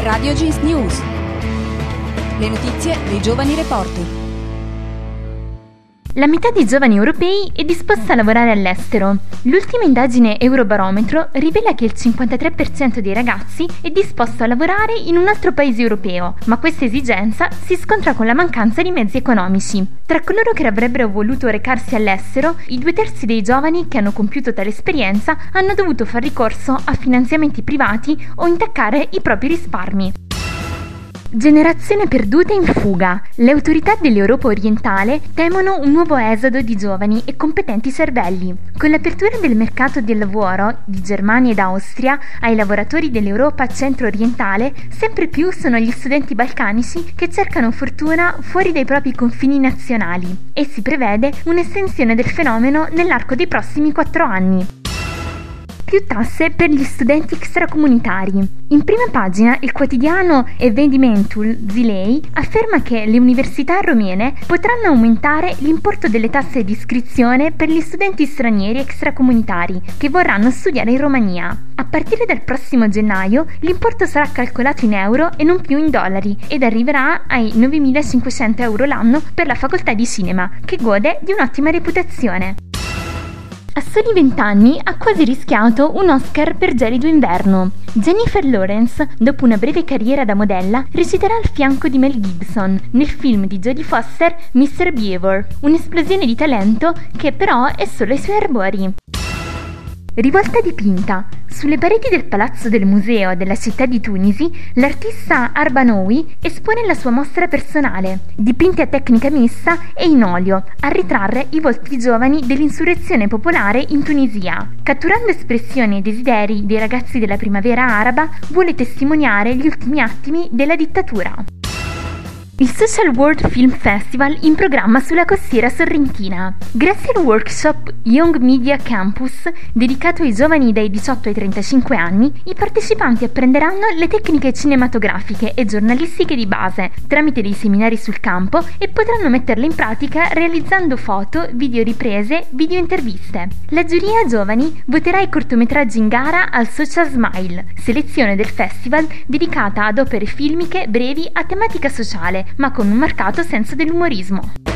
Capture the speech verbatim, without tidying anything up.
Radio Jeans News. Le notizie dei giovani reporter. La metà dei giovani europei è disposta a lavorare all'estero. L'ultima indagine Eurobarometro rivela che il cinquantatré per cento dei ragazzi è disposto a lavorare in un altro paese europeo, ma questa esigenza si scontra con la mancanza di mezzi economici. Tra coloro che avrebbero voluto recarsi all'estero, i due terzi dei giovani che hanno compiuto tale esperienza hanno dovuto far ricorso a finanziamenti privati o intaccare i propri risparmi. Generazione perduta in fuga. Le autorità dell'Europa orientale temono un nuovo esodo di giovani e competenti cervelli. Con l'apertura del mercato del lavoro di Germania ed Austria ai lavoratori dell'Europa centro-orientale, sempre più sono gli studenti balcanici che cercano fortuna fuori dai propri confini nazionali e si prevede un'estensione del fenomeno nell'arco dei prossimi quattro anni. Più tasse per gli studenti extracomunitari. In prima pagina il quotidiano Evenimentul Zilei afferma che le università romene potranno aumentare l'importo delle tasse di iscrizione per gli studenti stranieri extracomunitari che vorranno studiare in Romania. A partire dal prossimo gennaio l'importo sarà calcolato in euro e non più in dollari ed arriverà ai novemilacinquecento euro l'anno per la facoltà di cinema, che gode di un'ottima reputazione. A soli vent'anni ha quasi rischiato un Oscar per Gelido inverno. Jennifer Lawrence, dopo una breve carriera da modella, reciterà al fianco di Mel Gibson nel film di Jodie Foster mister Beaver, un'esplosione di talento che però è solo ai suoi arbori. Rivolta dipinta. Sulle pareti del palazzo del museo della città di Tunisi, l'artista Arbanoui espone la sua mostra personale, dipinti a tecnica mista e in olio, a ritrarre i volti giovani dell'insurrezione popolare in Tunisia. Catturando espressioni e desideri dei ragazzi della primavera araba, vuole testimoniare gli ultimi attimi della dittatura. Il Social World Film Festival in programma sulla costiera sorrentina. Grazie al workshop Young Media Campus, dedicato ai giovani dai diciotto ai trentacinque anni, i partecipanti apprenderanno le tecniche cinematografiche e giornalistiche di base, tramite dei seminari sul campo, e potranno metterle in pratica realizzando foto, video riprese, video interviste. La giuria giovani voterà i cortometraggi in gara al Social Smile, selezione del festival dedicata ad opere filmiche brevi a tematica sociale, ma con un marcato senso dell'umorismo.